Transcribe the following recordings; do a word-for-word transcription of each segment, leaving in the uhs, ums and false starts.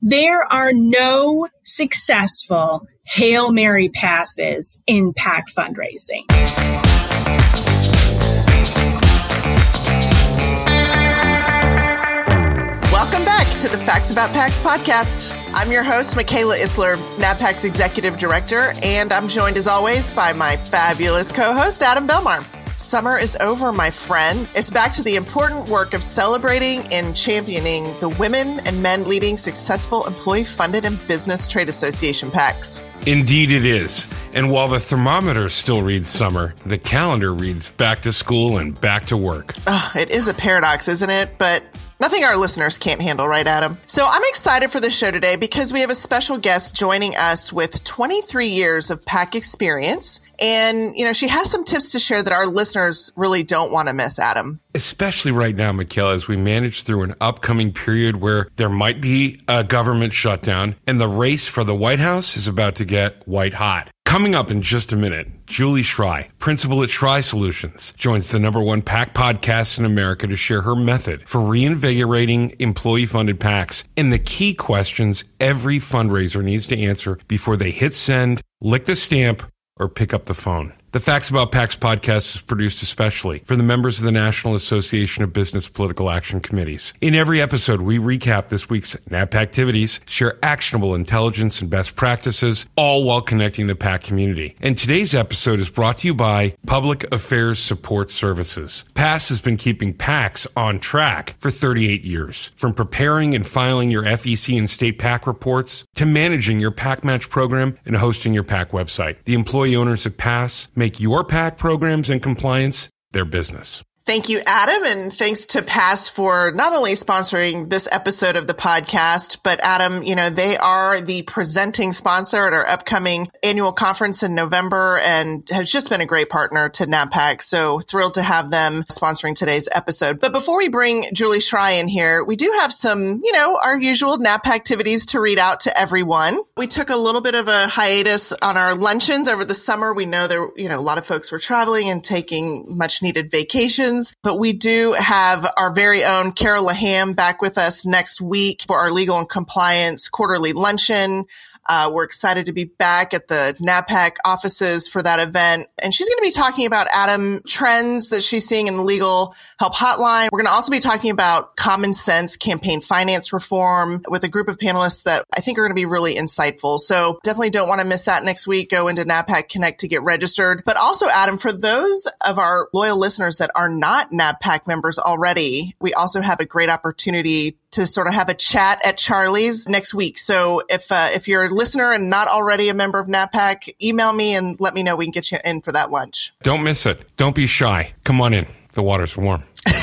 There are no successful Hail Mary passes in PAC fundraising. Welcome back to the Facts About PACs podcast. I'm your host, Michaela Isler, NABPAC's Executive Director, and I'm joined as always by my fabulous co-host, Adam Belmar. Summer is over, my friend. It's back to the important work of celebrating and championing the women and men leading successful employee-funded and business trade association PACs. Indeed it is. And while the thermometer still reads summer, the calendar reads back to school and back to work. Oh, it is a paradox, isn't it? But nothing our listeners can't handle, right, Adam? So I'm excited for this show today because we have a special guest joining us with twenty-three years of PAC experience. And, you know, she has some tips to share that our listeners really don't want to miss, Adam. Especially right now, Michaela, as we manage through an upcoming period where there might be a government shutdown and the race for the White House is about to get white hot. Coming up in just a minute, Julie Schrei, principal at Schrei Solutions, joins the number one PAC podcast in America to share her method for reinvigorating employee-funded PACs and the key questions every fundraiser needs to answer before they hit send, lick the stamp, or pick up the phone. The Facts About PACs podcast is produced especially for the members of the National Association of Business Political Action Committees. In every episode, we recap this week's NABPAC activities, share actionable intelligence and best practices, all while connecting the PAC community. And today's episode is brought to you by Public Affairs Support Services. P A S has been keeping PACs on track for thirty-eight years. From preparing and filing your F E C and state PAC reports to managing your PAC Match program and hosting your PAC website. The employee owners at P A S make your PAC programs and compliance their business. Thank you, Adam, and thanks to P A S for not only sponsoring this episode of the podcast, but Adam, you know, they are the presenting sponsor at our upcoming annual conference in November and has just been a great partner to NABPAC. So thrilled to have them sponsoring today's episode. But before we bring Julie Schrei in here, we do have some, you know, our usual NABPAC activities to read out to everyone. We took a little bit of a hiatus on our luncheons over the summer. We know there, you know, a lot of folks were traveling and taking much needed vacations. But we do have our very own Carol Laham back with us next week for our legal and compliance quarterly luncheon. Uh, we're excited to be back at the NABPAC offices for that event. And she's going to be talking about, Adam, trends that she's seeing in the legal help hotline. We're going to also be talking about common sense campaign finance reform with a group of panelists that I think are going to be really insightful. So definitely don't want to miss that next week. Go into NABPAC Connect to get registered. But also, Adam, for those of our loyal listeners that are not NABPAC members already, we also have a great opportunity to sort of have a chat at Charlie's next week. So if uh, if you're a listener and not already a member of NABPAC, email me and let me know. We can get you in for that lunch. Don't miss it. Don't be shy. Come on in. The water's warm.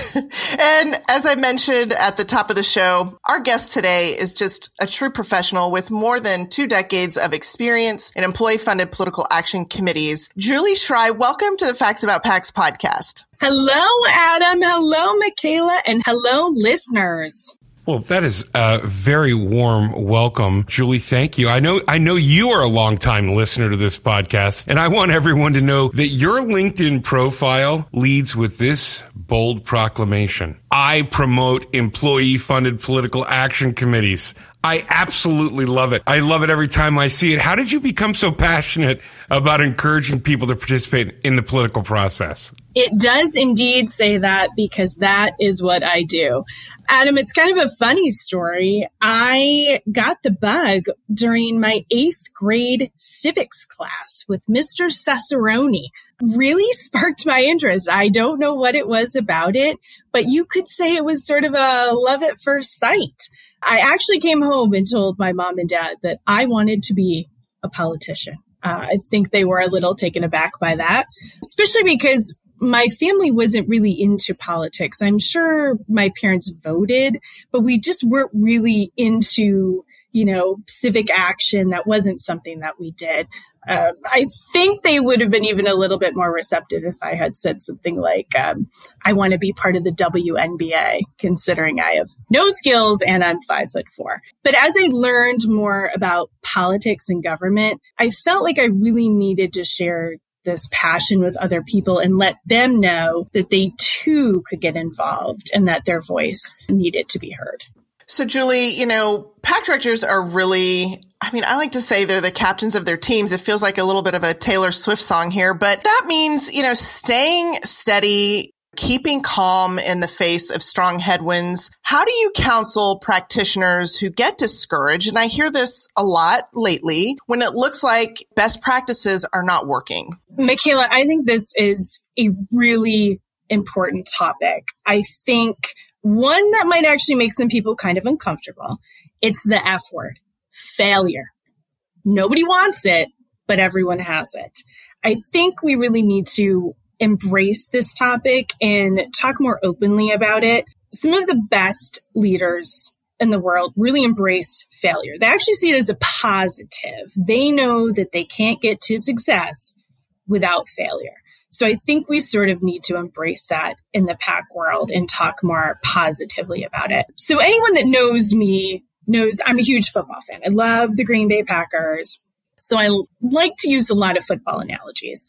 And as I mentioned at the top of the show, our guest today is just a true professional with more than two decades of experience in employee-funded political action committees. Julie Schrei, welcome to the Facts About PACs podcast. Hello, Adam. Hello, Michaela. And hello, listeners. Well, that is a very warm welcome. Julie, thank you. I know, I know you are a longtime listener to this podcast, and I want everyone to know that your LinkedIn profile leads with this bold proclamation. I promote employee-funded political action committees. I absolutely love it. I love it every time I see it. How did you become so passionate about encouraging people to participate in the political process? It does indeed say that because that is what I do. Adam, it's kind of a funny story. I got the bug during my eighth grade civics class with Mister Cesaroni. Really sparked my interest. I don't know what it was about it, but you could say it was sort of a love at first sight. I actually came home and told my mom and dad that I wanted to be a politician. Uh, I think they were a little taken aback by that, especially because my family wasn't really into politics. I'm sure my parents voted, but we just weren't really into, you know, civic action. That wasn't something that we did. Uh, I think they would have been even a little bit more receptive if I had said something like, um, I want to be part of the W N B A, considering I have no skills and I'm five foot four. But as I learned more about politics and government, I felt like I really needed to share this passion with other people and let them know that they too could get involved and that their voice needed to be heard. So, Julie, you know, PAC directors are really, I mean, I like to say they're the captains of their teams. It feels like a little bit of a Taylor Swift song here, but that means, you know, staying steady, keeping calm in the face of strong headwinds. How do you counsel practitioners who get discouraged? And I hear this a lot lately when it looks like best practices are not working. Michaela, I think this is a really important topic. I think one that might actually make some people kind of uncomfortable. It's the F word, failure. Nobody wants it, but everyone has it. I think we really need to embrace this topic and talk more openly about it. Some of the best leaders in the world really embrace failure. They actually see it as a positive. They know that they can't get to success without failure. So I think we sort of need to embrace that in the PAC world and talk more positively about it. So anyone that knows me knows I'm a huge football fan. I love the Green Bay Packers. So I like to use a lot of football analogies.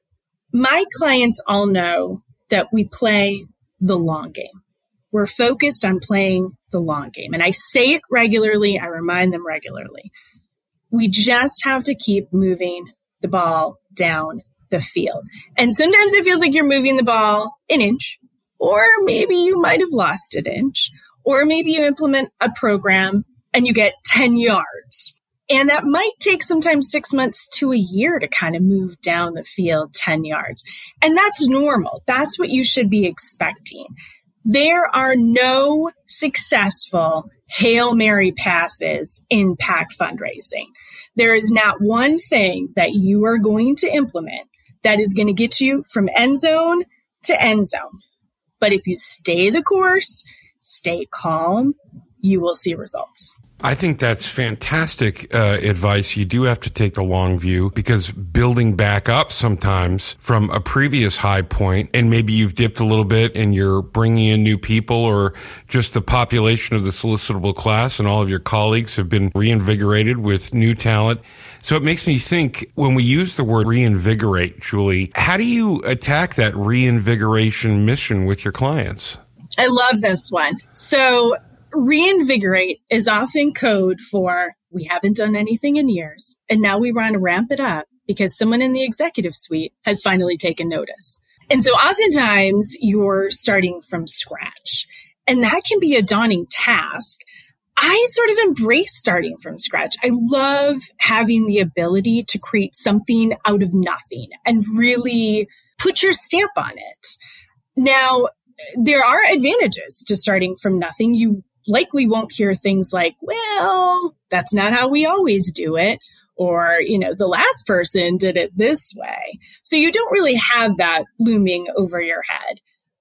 My clients all know that we play the long game. We're focused on playing the long game. And I say it regularly. I remind them regularly. We just have to keep moving the ball down the field. And sometimes it feels like you're moving the ball an inch, or maybe you might have lost an inch, or maybe you implement a program and you get ten yards. And that might take sometimes six months to a year to kind of move down the field ten yards. And that's normal. That's what you should be expecting. There are no successful Hail Mary passes in PAC fundraising. There is not one thing that you are going to implement that is going to get you from end zone to end zone. But if you stay the course, stay calm, you will see results. I think that's fantastic uh, advice. You do have to take the long view, because building back up sometimes from a previous high point, and maybe you've dipped a little bit and you're bringing in new people, or just the population of the solicitable class and all of your colleagues have been reinvigorated with new talent. So it makes me think, when we use the word reinvigorate, Julie, how do you attack that reinvigoration mission with your clients? I love this one. So reinvigorate is often code for we haven't done anything in years, and now we want to ramp it up because someone in the executive suite has finally taken notice. And so oftentimes you're starting from scratch, and that can be a daunting task. I sort of embrace starting from scratch. I love having the ability to create something out of nothing and really put your stamp on it. Now, there are advantages to starting from nothing. You likely won't hear things like, well, that's not how we always do it. Or, you know, the last person did it this way. So you don't really have that looming over your head.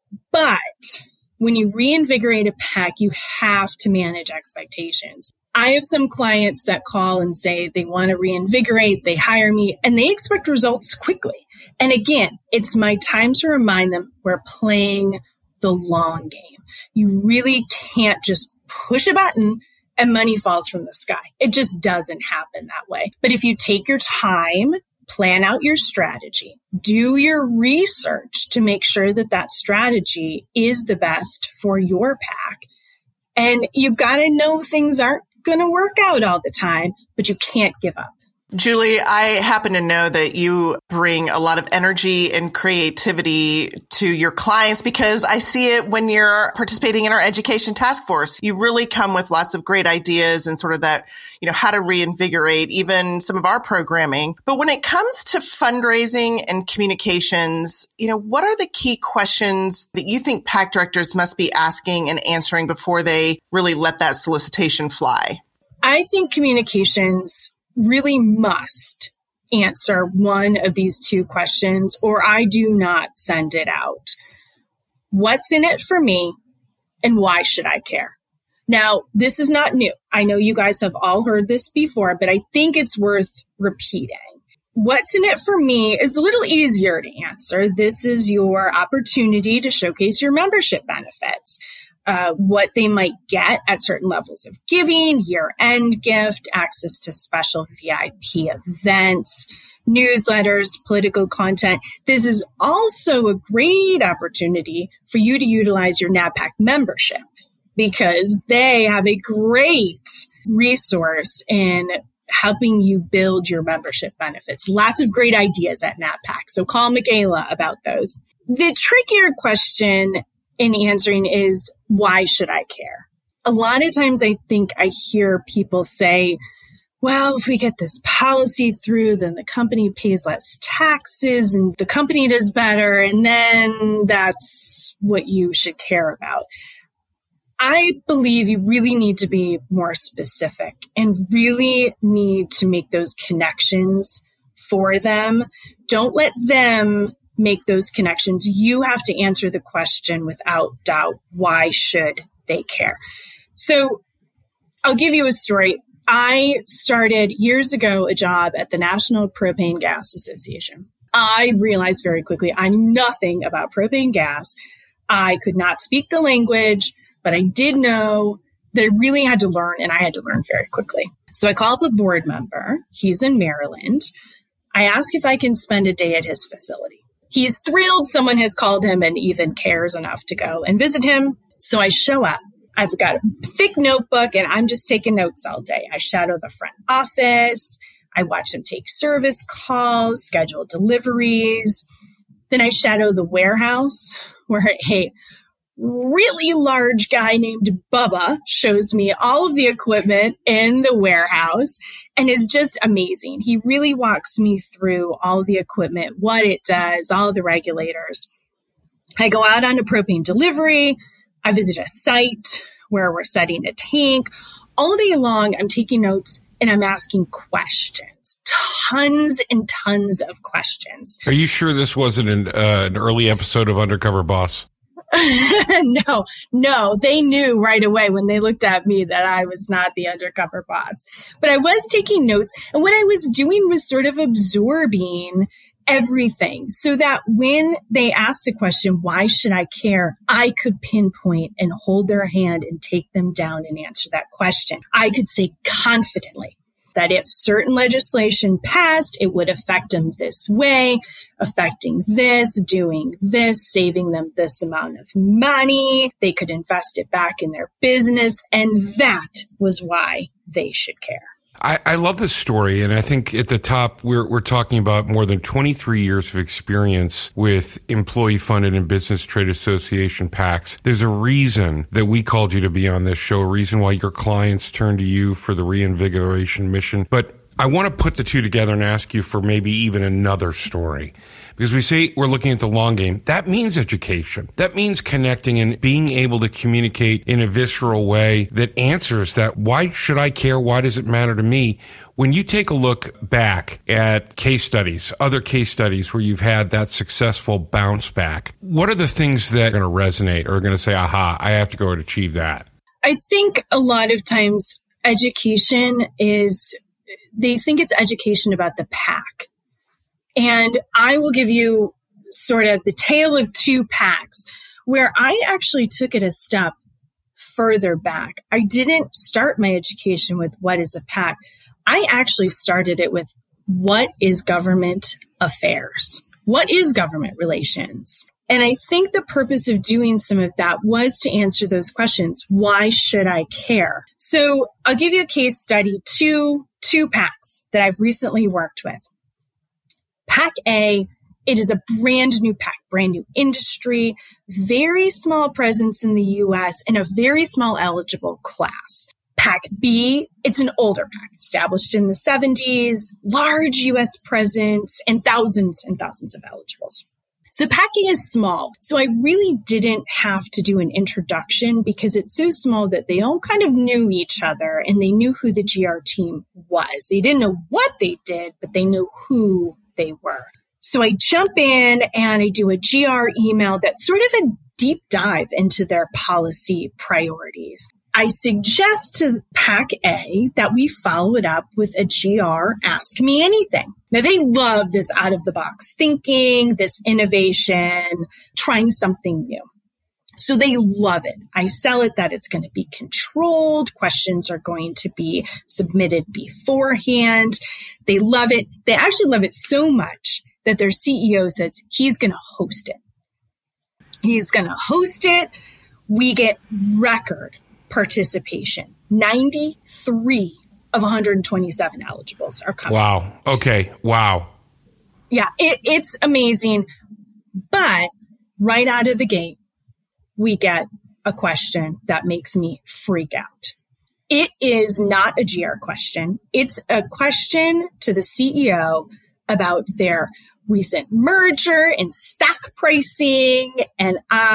But when you reinvigorate a PAC, you have to manage expectations. I have some clients that call and say they want to reinvigorate, they hire me, and they expect results quickly. And again, it's my time to remind them we're playing the long game. You really can't just push a button and money falls from the sky. It just doesn't happen that way. But if you take your time, plan out your strategy, do your research to make sure that that strategy is the best for your PAC. And you got to know things aren't going to work out all the time, but you can't give up. Julie, I happen to know that you bring a lot of energy and creativity to your clients, because I see it when you're participating in our education task force. You really come with lots of great ideas and sort of that, you know, how to reinvigorate even some of our programming. But when it comes to fundraising and communications, you know, what are the key questions that you think PAC directors must be asking and answering before they really let that solicitation fly? I think communications really must answer one of these two questions, or I do not send it out. What's in it for me, and why should I care? Now, this is not new. I know you guys have all heard this before, but I think it's worth repeating. What's in it for me is a little easier to answer. This is your opportunity to showcase your membership benefits. Uh, what they might get at certain levels of giving, year-end gift, access to special V I P events, newsletters, political content. This is also a great opportunity for you to utilize your NABPAC membership, because they have a great resource in helping you build your membership benefits. Lots of great ideas at NatPac. So call Michaela about those. The trickier question in answering is, why should I care? A lot of times I think I hear people say, well, if we get this policy through, then the company pays less taxes and the company does better. And then that's what you should care about. I believe you really need to be more specific and really need to make those connections for them. Don't let them make those connections. You have to answer the question without doubt. Why should they care? So I'll give you a story. I started years ago a job at the National Propane Gas Association. I realized very quickly I knew nothing about propane gas. I could not speak the language, but I did know that I really had to learn, and I had to learn very quickly. So I called up a board member. He's in Maryland. I asked if I can spend a day at his facility. He's thrilled someone has called him and even cares enough to go and visit him. So I show up. I've got a thick notebook and I'm just taking notes all day. I shadow the front office. I watch them take service calls, schedule deliveries. Then I shadow the warehouse where a really large guy named Bubba shows me all of the equipment in the warehouse and is just amazing. He really walks me through all of the equipment, what it does, all the regulators. I go out on a propane delivery. I visit a site where we're setting a tank. All day long, I'm taking notes and I'm asking questions, tons and tons of questions. Are you sure this wasn't an, uh, an early episode of Undercover Boss? no, no, they knew right away when they looked at me that I was not the undercover boss. But I was taking notes, and what I was doing was sort of absorbing everything so that when they asked the question, why should I care? I could pinpoint and hold their hand and take them down and answer that question. I could say confidently that if certain legislation passed, it would affect them this way, affecting this, doing this, saving them this amount of money. They could invest it back in their business. And that was why they should care. I, I love this story, and I think at the top, we're we're talking about more than twenty-three years of experience with employee-funded and business trade association PACs. There's a reason that we called you to be on this show, a reason why your clients turn to you for the reinvigoration mission. But I want to put the two together and ask you for maybe even another story. Because we say we're looking at the long game. That means education. That means connecting and being able to communicate in a visceral way that answers that. Why should I care? Why does it matter to me? When you take a look back at case studies, other case studies where you've had that successful bounce back, what are the things that are going to resonate or are going to say, aha, I have to go and achieve that? I think a lot of times education is, they think it's education about the PAC. And I will give you sort of the tale of two PACs where I actually took it a step further back. I didn't start my education with what is a PAC. I actually started it with what is government affairs? What is government relations? And I think the purpose of doing some of that was to answer those questions. Why should I care? So I'll give you a case study, two, two PACs that I've recently worked with. PAC A, it is a brand new PAC, brand new industry, very small presence in the U S, and a very small eligible class. PAC B, it's an older PAC, established in the seventies, large U S presence, and thousands and thousands of eligibles. So PAC A is small. So I really didn't have to do an introduction because it's so small that they all kind of knew each other and they knew who the G R team was. They didn't know what they did, but they knew who they were. So I jump in and I do a G R email that's sort of a deep dive into their policy priorities. I suggest to PAC A that we follow it up with a G R Ask Me Anything. Now, they love this out-of-the-box thinking, this innovation, trying something new. So they love it. I sell it that it's going to be controlled. Questions are going to be submitted beforehand. They love it. They actually love it so much that their C E O says he's going to host it. He's going to host it. We get record participation. ninety-three of one hundred twenty-seven eligibles are coming. Wow. Okay. Wow. Yeah, it, it's amazing. But right out of the gate, we get a question that makes me freak out. It is not a G R question. It's a question to the C E O about their recent merger and stock pricing. And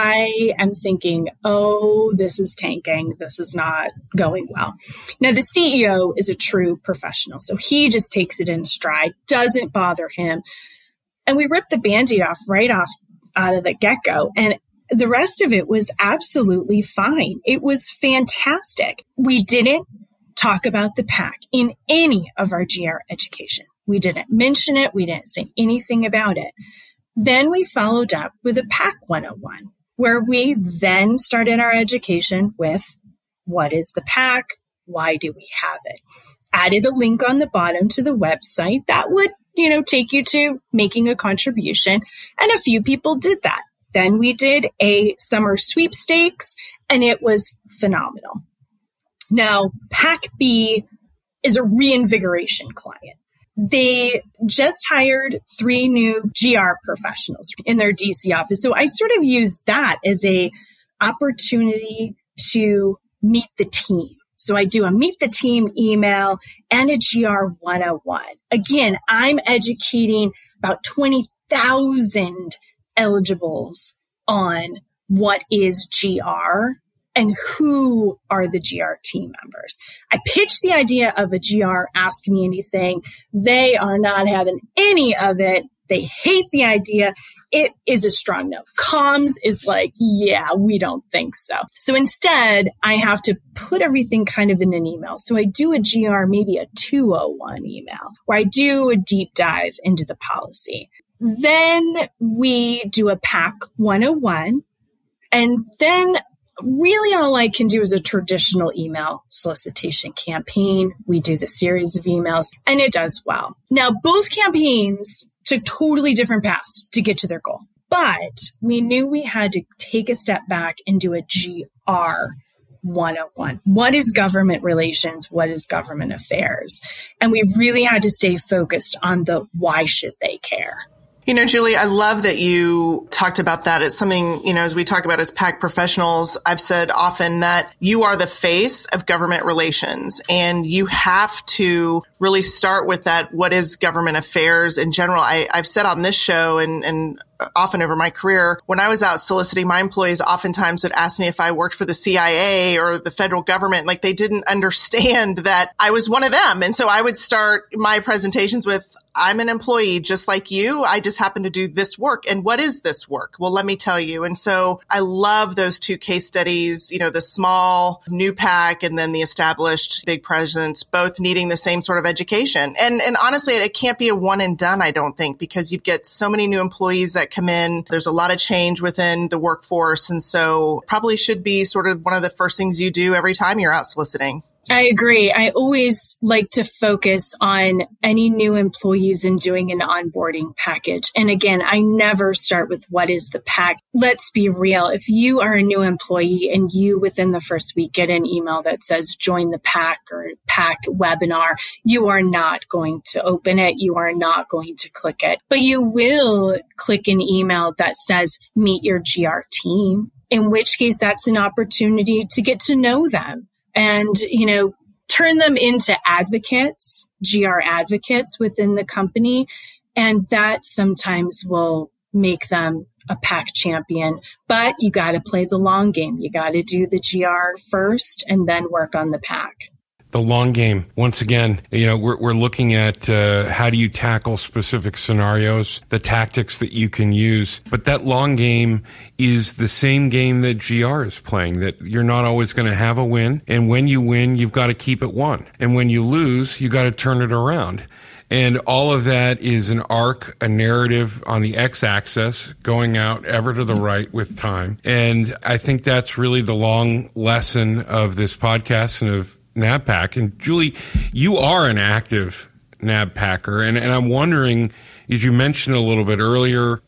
I am thinking, oh, this is tanking. This is not going well. Now, the C E O is a true professional. So he just takes it in stride, doesn't bother him. And we ripped the Band-Aid off right off out of the get-go. And the rest of it was absolutely fine. It was fantastic. We didn't talk about the PAC in any of our G R education. We didn't mention it. We didn't say anything about it. Then we followed up with a PAC one oh one, where we then started our education with what is the PAC? Why do we have it? Added a link on the bottom to the website that would, you know, take you to making a contribution. And a few people did that. Then we did a summer sweepstakes, and it was phenomenal. Now, PAC B is a reinvigoration client. They just hired three new G R professionals in their D C office. So I sort of used that as a opportunity to meet the team. So I do a meet the team email and a G R one oh one. Again, I'm educating about twenty thousand eligibles on what is G R and who are the G R team members. I pitched the idea of a G R Ask Me Anything. They are not having any of it. They hate the idea. It is a strong no. Comms is like, yeah, we don't think so. So instead, I have to put everything kind of in an email. So I do a G R, maybe a two oh one email, where I do a deep dive into the policy. Then we do a PAC one oh one, and then really all I can do is a traditional email solicitation campaign. We do the series of emails, and it does well. Now, both campaigns took totally different paths to get to their goal, but we knew we had to take a step back and do a G R one oh one. What is government relations? What is government affairs? And we really had to stay focused on the why should they care. You know, Julie, I love that you talked about that. It's something, you know, as we talk about as PAC professionals, I've said often that you are the face of government relations, and you have to really start with that. What is government affairs in general? I, I've said on this show and, and often over my career, when I was out soliciting, my employees oftentimes would ask me if I worked for the C I A or the federal government. Like, they didn't understand that I was one of them. And so I would start my presentations with, I'm an employee just like you. I just happen to do this work. And what is this work? Well, let me tell you. And so I love those two case studies, you know, the small new PAC and then the established big presence, both needing the same sort of education. And, and honestly, it can't be a one and done, I don't think, because you get so many new employees that come in. There's a lot of change within the workforce. And so probably should be sort of one of the first things you do every time you're out soliciting. I agree. I always like to focus on any new employees and doing an onboarding package. And again, I never start with what is the PAC. Let's be real. If you are a new employee and you within the first week get an email that says join the PAC or PAC webinar, you are not going to open it. You are not going to click it, but you will click an email that says meet your G R team, in which case that's an opportunity to get to know them. And, you know, turn them into advocates, G R advocates within the company. And that sometimes will make them a PAC champion. But you got to play the long game. You got to do the G R first and then work on the PAC. The long game. Once again, you know, we're, we're looking at uh, how do you tackle specific scenarios, the tactics that you can use. But that long game is the same game that G R is playing, that you're not always going to have a win. And when you win, you've got to keep it one. And when you lose, you got to turn it around. And all of that is an arc, a narrative on the x-axis going out ever to the right with time. And I think that's really the long lesson of this podcast and of NABPAC. And Julie, you are an active NABPACer, and, and I'm wondering, as you mentioned a little bit earlier,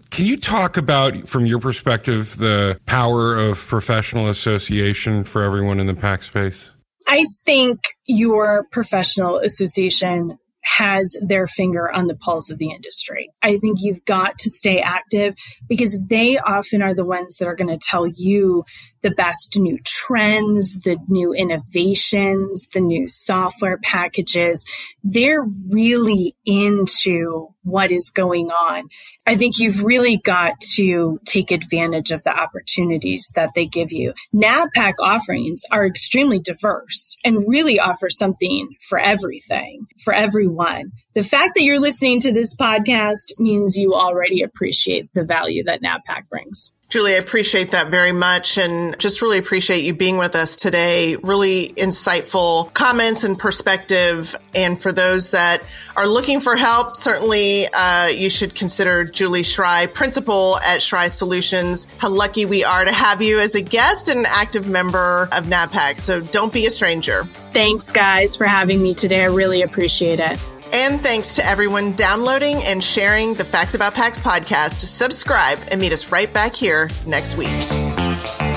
Can you talk about, from your perspective, the power of professional association for everyone in the PAC space? I think your professional association has their finger on the pulse of the industry. I think you've got to stay active because they often are the ones that are going to tell you the best new trends, the new innovations, the new software packages. They're really into what is going on. I think you've really got to take advantage of the opportunities that they give you. NABPAC offerings are extremely diverse and really offer something for everything, for everyone. The fact that you're listening to this podcast means you already appreciate the value that NABPAC brings. Julie, I appreciate that very much and just really appreciate you being with us today. Really insightful comments and perspective. And for those that are looking for help, certainly uh, you should consider Julie Schrei, principal at Schrei Solutions. How lucky we are to have you as a guest and an active member of NABPAC. So don't be a stranger. Thanks, guys, for having me today. I really appreciate it. And thanks to everyone downloading and sharing the Facts About PACs podcast. Subscribe and meet us right back here next week.